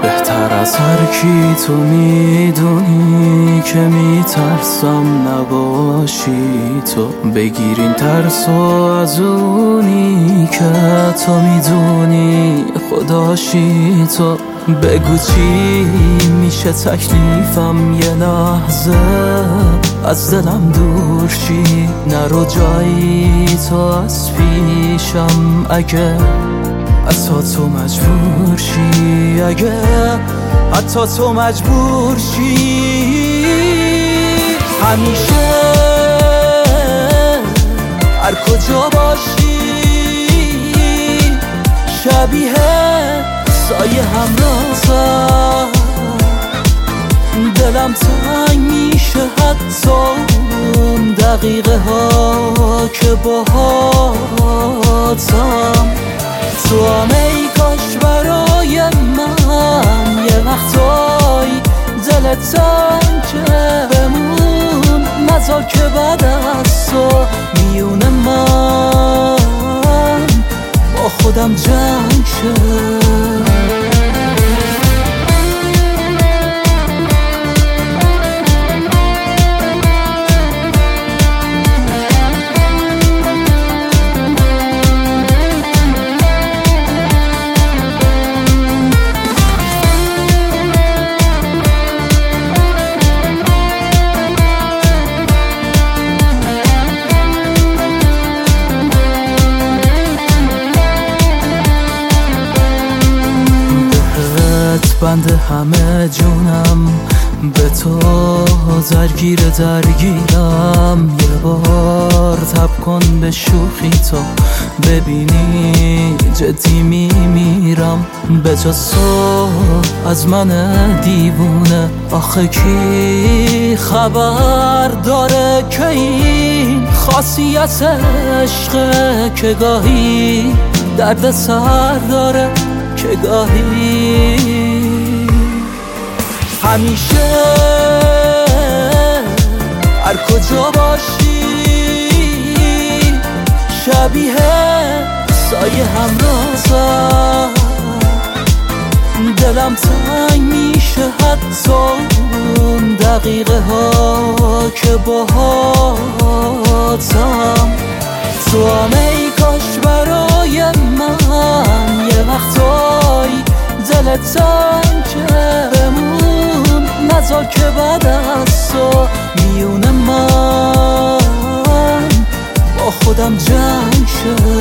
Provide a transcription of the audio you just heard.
بهتر از هر کی تو میدونی که میترسم نباشی تو. بگیرین ترسو از اونی که تو میدونی خداشی تو. بگو چی میشه تکلیفم یه لحظه از دلم دور شی. نرو جایی تو از پیشم اگه حتی تو مجبور شی. اگه حتی تو مجبور شی. همیشه هر کجا باشی شبیه سایه همرازم. دلم تنگ میشه حتی اون دقیقه ها که باهاتم. تو هم ای کاش برای من یه وقتایی دلت تنگه بمون. نذار که بعد از تو میون من با خودم جنگ شه. بنده همه جونم به تو درگیرم. یه بار تب کن به شوخی تو ببینی جدی میمیرم. به جز تو از من دیوونه آخه کی خبر داره که این خاصیت عشقه که گاهی درد سر داره که گاهی. همیشه هر کجا باشی شبیه سایه همرازم. دلم تنگ میشه حتی اون دقیقه ها که باهاتم. تو هم ای کاش برای من یه وقتایی دلت تنگه بمون. نذار که بعد از تو میون من با خودم جنگ شه.